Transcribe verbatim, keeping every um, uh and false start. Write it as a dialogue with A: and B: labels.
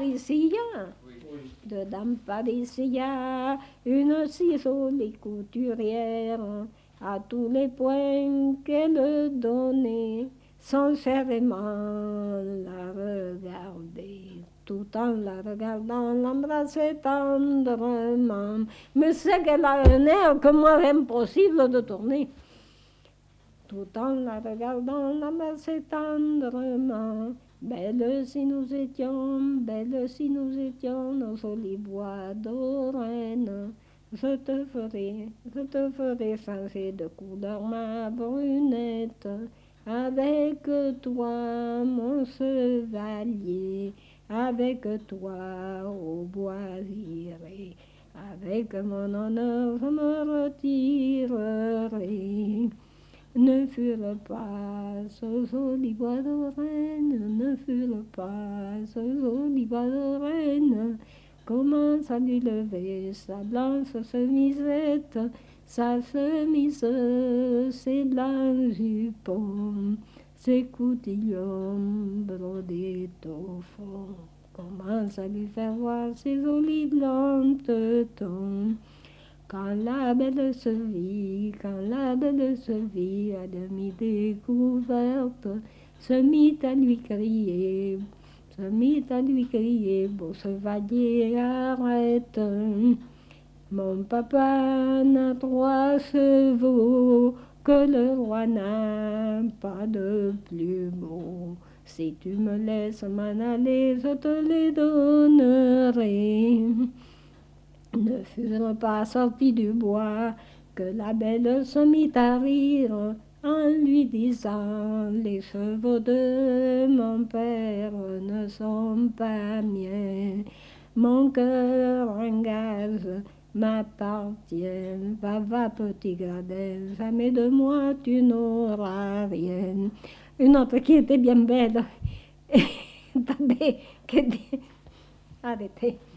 A: Patricia, de Dame Patricia, une si jolie couturière, à tous les points qu'elle donnait, sincèrement la regarder, tout en la regardant, l'embrasser tendrement. Mais c'est qu'elle a un air que moi, impossible de tourner. Tout en la regardant, l'embrasser tendrement. Belle si nous étions, belle si nous étions, nos jolis bois d'Oraine. Je te ferai, je te ferai changer de couleur ma brunette. Avec toi, mon chevalier, avec toi au bois j'irai. Avec mon honneur, je me retirerai. Ne fure pas ce joli bois de reine, ne fure pas ce joli bois de reine. Commence à lui lever sa blanche chemisette, sa chemise, ses blancs jupons, ses coutillons brodés au fond. Commence à lui faire voir ses jolis blancs tons. Quand la belle se vit, quand la belle se vit à demi découverte, se mit à lui crier, se mit à lui crier, beau chevalier, arrête. Mon papa n'a trois chevaux, que le roi n'a pas de plus beau. Si tu me laisses m'en aller, je te les donnerai. Ne furent pas sortis du bois que la belle se mit à rire en lui disant: les chevaux de mon père ne sont pas miens, mon cœur en gage m'appartient. Va, va, petit gradin, jamais de moi tu n'auras rien. Une autre qui était bien belle. Attendez, que... arrêtez.